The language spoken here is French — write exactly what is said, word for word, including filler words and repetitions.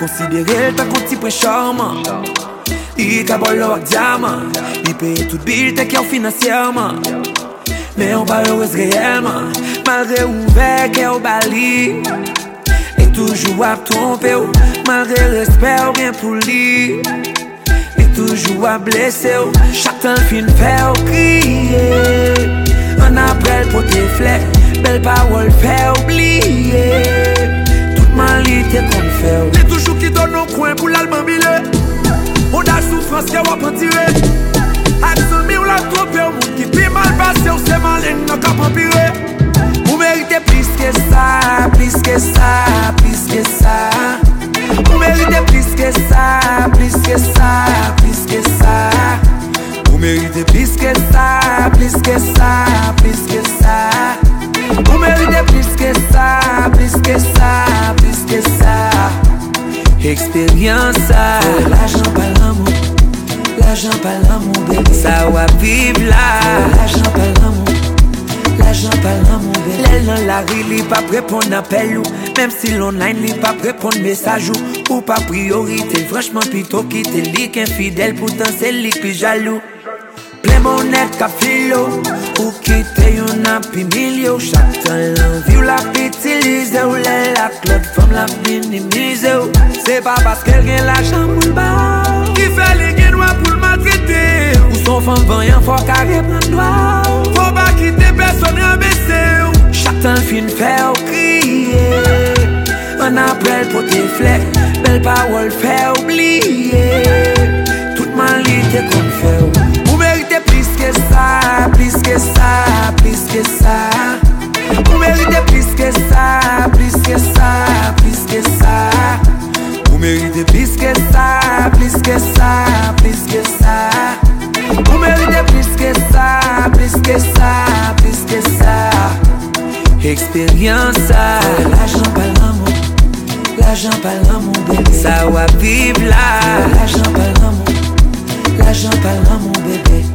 considéré le temps qu'on t'y prend charmant. Il cabole avec diamant. Il paye tout bill, t'es qu'il financièrement. Mais on pas heureuse réellement. Malgré ouvert, qu'est au bali. Et toujours à tromper, malgré respect, ou bien pour lui. Et toujours à blesser, chaque temps fin faire crier. On appelle pour tes flèches, belle parole fait oublier. Toute malité qu'on fait. Les toujours qui donnent au coin pour l'allemand billet. On a souffrance qui va pas tirer. Action on l'a trompé au monde qui fait mal passé, on s'est malin, on n'a qu'à pas empirer. Vous méritez plus que ça, plus que ça, plus que ça. Vous méritez plus que ça, plus que ça, plus que ça. Vous méritez plus que ça, plus que ça, plus que ça. Vous méritez plus que ça, plus que ça, plus que ça. Expérience ça, l'argent pas l'amour, l'argent pas l'amour bébé. Ça va vivre là, l'argent pas l'amour, l'argent pas l'amour bébé. L'aile dans la rue, li pas répondre appel ou même si l'online li pas répondre message ou ou pas priorité. Franchement plutôt quitter li qu'infidèle, pourtant c'est li plus jaloux. Plein monnaie qu'a filo ou quitter yon api milio. Chaque temps l'envie ou la utilise ou l'elle la clotte femme la minimise. C'est pas parce qu'elle gagne l'argent pour le bas qui fait les gains noirs pour le maltraiter. Ou son femme vaillant faut qu'elle reprenne droit. Faut pas quitter personne en baisser. Chaque temps fin faire crier. On appelle pour tes flèches, belle parole fait oublier. Toute malité qu'on fait. Plus que ça, plus que ça, plus que ça. Vous méritez plus que ça, plus que ça, plus que ça. Vous méritez plus que ça, plus que ça, plus que ça. Vous méritez plus que ça, plus que ça, plus que ça. Expérience ça, l'argent pas l'amour, l'argent pas l'amour bébé. Ça va vivre là, l'argent pas l'amour, l'argent pas l'amour bébé.